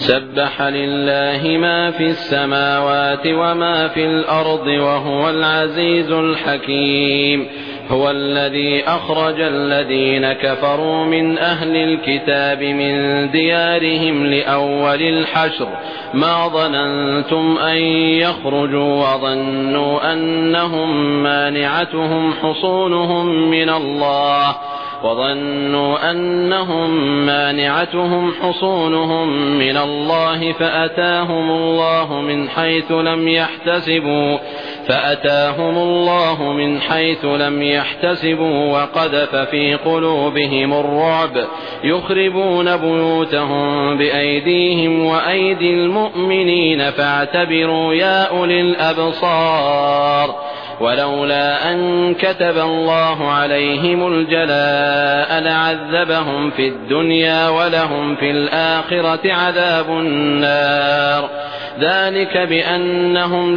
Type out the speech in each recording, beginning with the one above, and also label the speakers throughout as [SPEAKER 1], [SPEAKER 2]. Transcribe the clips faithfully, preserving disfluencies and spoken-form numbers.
[SPEAKER 1] سبح لله ما في السماوات وما في الأرض وهو العزيز الحكيم. هو الذي أخرج الذين كفروا من أهل الكتاب من ديارهم لأول الحشر ما ظننتم أن يخرجوا وظنوا أنهم مانعتهم حصونهم من الله وظنوا أنهم مانعتهم حصونهم من الله فأتاهم الله من حيث لم يحتسبوا فأتاهم الله من حيث لم يحتسبوا وقذف في قلوبهم الرعب يخربون بيوتهم بأيديهم وأيدي المؤمنين فاعتبروا يا أولي الأبصار. ولولا أن كتب الله عليهم الجلاء لعذبهم في الدنيا ولهم في الآخرة عذاب النار. ذلك بأنهم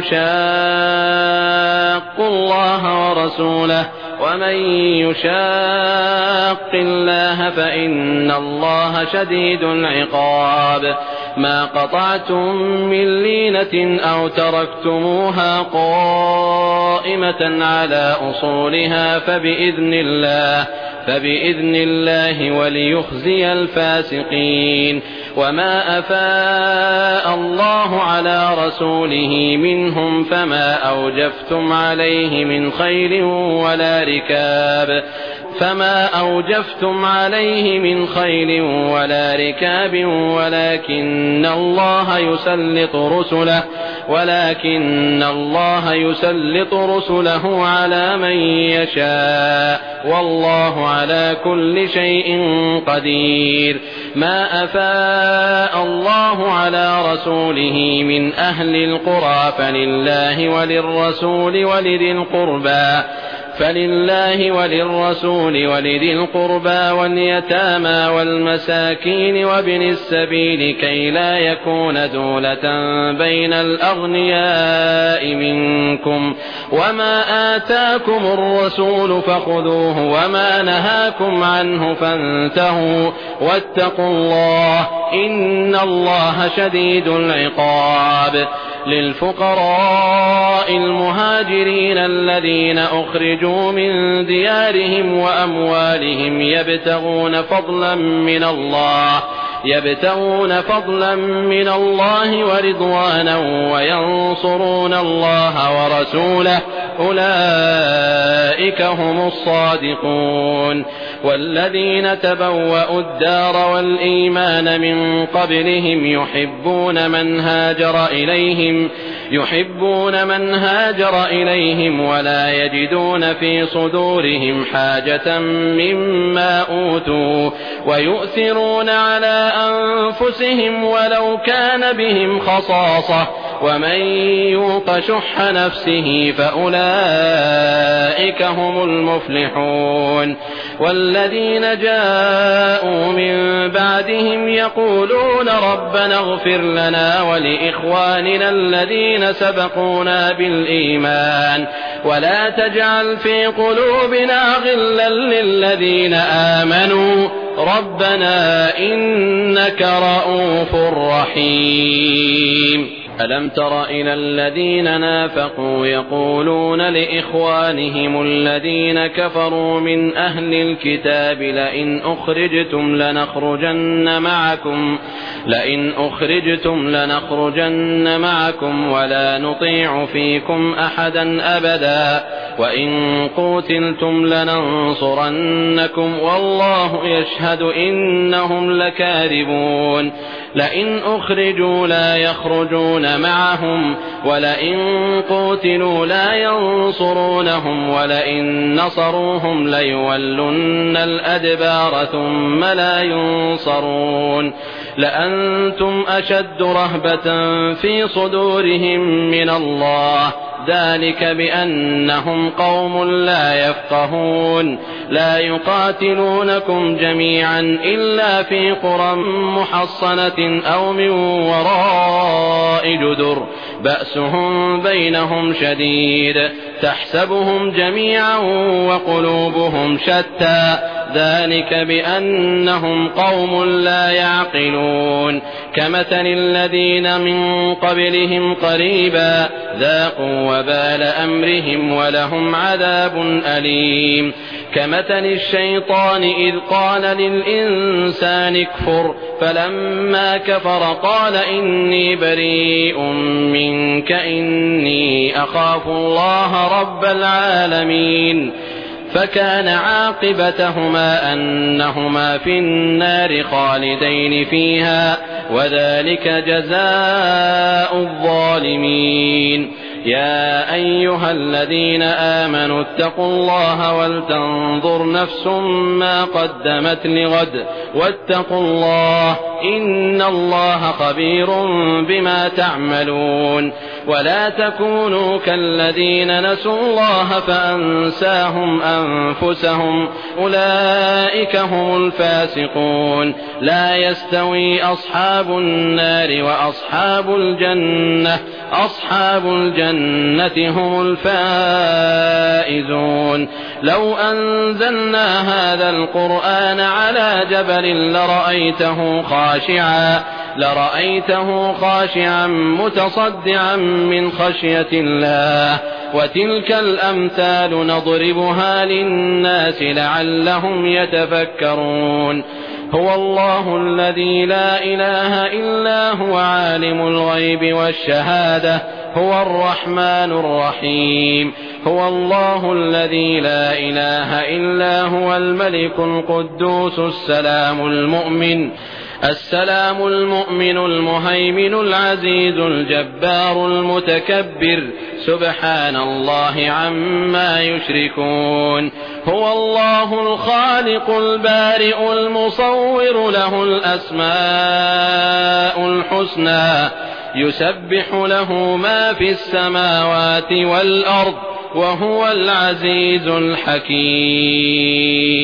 [SPEAKER 1] شاقوا الله ورسوله ومن يشاق الله فإن الله شديد العقاب. ما قطعتم من لينة أو تركتموها قائمة على أصولها فبإذن الله فبإذن الله وليخزي الفاسقين. وما أفاء الله على رسوله منهم فما أوجفتم عليه من خيل ولا ركاب فما أوجفتم عليه من خيل ولا ركاب ولكن الله يسلط رسله ولكن الله يسلط رسله على من يشاء والله على كل شيء قدير. ما أفاء الله على رسوله من أهل القرى فلله وللرسول ولذي القربى فلله وللرسول ولذي القربى واليتامى والمساكين وابن السبيل كي لا يكون دولة بين الأغنياء منكم. وما آتاكم الرسول فخذوه وما نهاكم عنه فانتهوا واتقوا الله إن الله شديد العقاب. للفقراء المهاجرين الذين أخرجوا من ديارهم وأموالهم يبتغون فضلا من الله يبتغون فضلا من الله ورضوانا وينصرون الله ورسوله أولئك هم الصادقون. والذين تبوأوا الدار والإيمان من قبلهم يحبون من هاجر إليهم يحبون من هاجر إليهم ولا يجدون في صدورهم حاجة مما أوتوا ويؤثرون على أنفسهم ولو كان بهم خصاصة ومن يوق شح نفسه فأولئك هم المفلحون. والذين جاءوا من بعدهم يقولون ربنا اغفر لنا ولإخواننا الذين سبقونا بالإيمان ولا تجعل في قلوبنا غلا للذين آمنوا ربنا إنك رؤوف رحيم. ألم تر إلى الذين نافقوا يقولون لإخوانهم الذين كفروا من أهل الكتاب لئن أخرجتم لنخرجن معكم لئن أخرجتم لنخرجن معكم ولا نطيع فيكم أحدا أبدا وإن قوتلتم لننصرنكم والله يشهد إنهم لكاذبون. لئن أخرجوا لا يخرجون معهم ولئن قوتلوا لا ينصرونهم ولئن نصروهم ليولن الأدبار ثم لا ينصرون. لأنتم أشد رهبة في صدورهم من الله ذلك بأنهم قوم لا يفقهون. لا يقاتلونكم جميعا إلا في قرى محصنة أو من وراء جدر بأسهم بينهم شديد تحسبهم جميعا وقلوبهم شتى ذلك بأنهم قوم لا يعقلون كمثل الذين من قبلهم قريبا ذاقوا وبال أمرهم ولهم عذاب أليم كمثل الشيطان إذ قال للإنسان اكفر فلما كفر قال إني بريء منك إني أخاف الله رب العالمين فكان عاقبتهما أنهما في النار خالدين فيها وذلك جزاء الظالمين يا أيها الذين آمنوا اتقوا الله ولتنظر نفس ما قدمت لغد واتقوا الله إن الله خبير بما تعملون ولا تكونوا كالذين نسوا الله فأنساهم أنفسهم أولئك هم الفاسقون لا يستوي أصحاب النار وأصحاب الجنة أصحاب الجنة هم الفائزون لو أنزلنا هذا القرآن على جبل لرأيته خاشعا لرأيته خاشعا متصدعا من خشية الله وتلك الأمثال نضربها للناس لعلهم يتفكرون هو الله الذي لا إله إلا هو عالم الغيب والشهادة هو الرحمن الرحيم هو الله الذي لا إله إلا هو الملك القدوس السلام المؤمن السلام المؤمن المهيمن العزيز الجبار المتكبر سبحان الله عما يشركون هو الله الخالق البارئ المصور له الأسماء الحسنى يسبح له ما في السماوات والأرض وهو العزيز الحكيم.